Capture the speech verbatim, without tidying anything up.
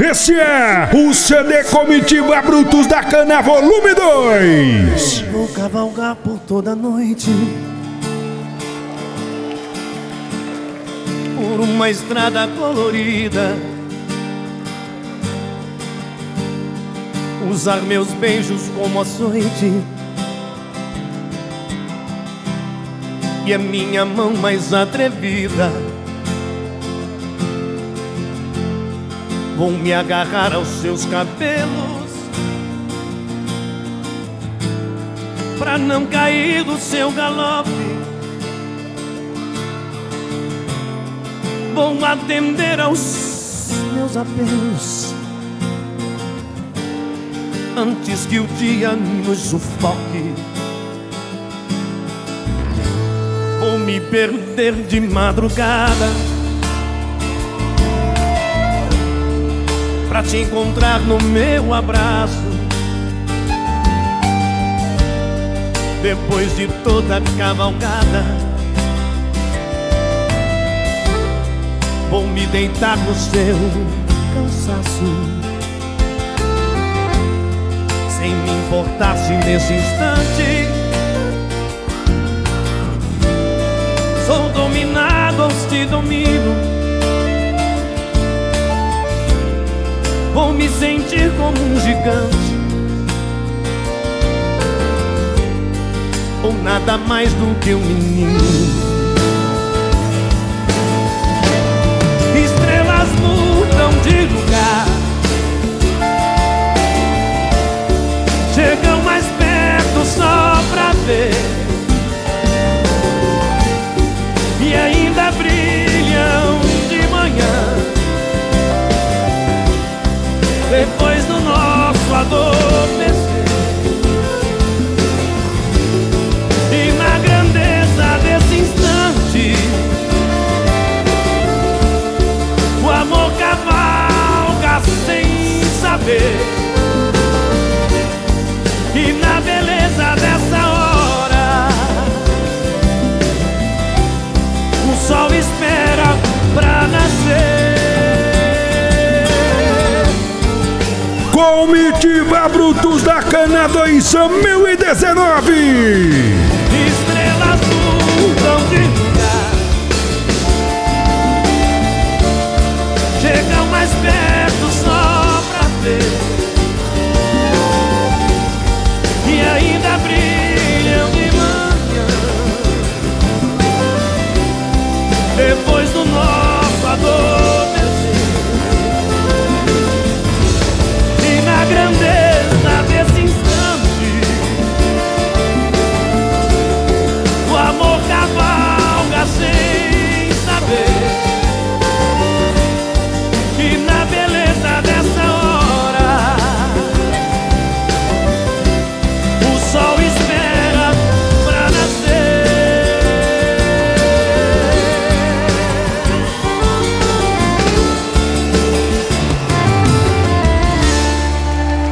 Esse é o C D Comitiva Brutos da Cana Volume dois. Vou cavalgar por toda noite, por uma estrada colorida, usar meus beijos como açoite e a minha mão mais atrevida. Vou me agarrar aos seus cabelos pra não cair do seu galope. Vou atender aos meus apelos antes que o dia nos sufoque. Vou me perder de madrugada pra te encontrar no meu abraço. Depois de toda a cavalgada, vou me deitar no seu cansaço, sem me importar se nesse instante sou dominado ou te domino. Vou me sentir como um gigante, ou nada mais do que um menino. Estrelas mudam de lugar, chegam mais perto só pra ver, e ainda brilham de manhã. Depois do nosso adormecer, e na grandeza desse instante, o amor cavalga sem saber. E na beleza dessa hora, o sol espera pra nascer. Comitiva Brutos da Cana dois mil e dezenove.